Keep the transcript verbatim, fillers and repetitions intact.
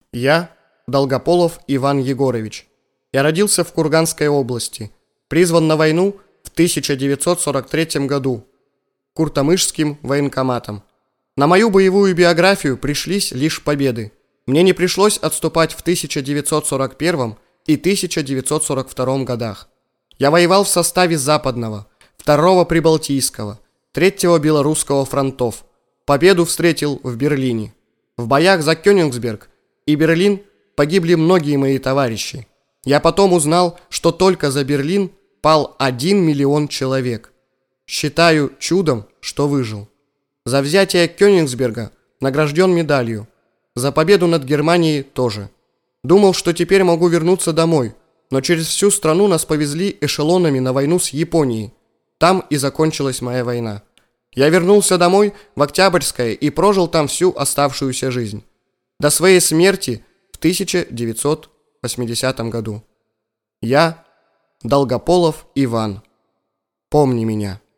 Я Долгополов Иван Егорович. Я родился в Курганской области, призван на войну в тысяча девятьсот сорок третьем году Куртамышским военкоматом. На мою боевую биографию пришлись лишь победы. Мне не пришлось отступать в тысяча девятьсот сорок первом и тысяча девятьсот сорок втором годах. Я воевал в составе Западного, Второго Прибалтийского, Третьего Белорусского фронтов. Победу встретил в Берлине. В боях за Кёнигсберг и Берлин погибли многие мои товарищи. Я потом узнал, что только за Берлин пал один миллион человек. Считаю чудом, что выжил. За взятие Кёнигсберга награжден медалью. За победу над Германией тоже. Думал, что теперь могу вернуться домой, но через всю страну нас повезли эшелонами на войну с Японией. Там и закончилась моя война. Я вернулся домой в Октябрьское и прожил там всю оставшуюся жизнь. До своей смерти в тысяча девятьсот восьмидесятом году. Я Долгополов Иван. Помни меня.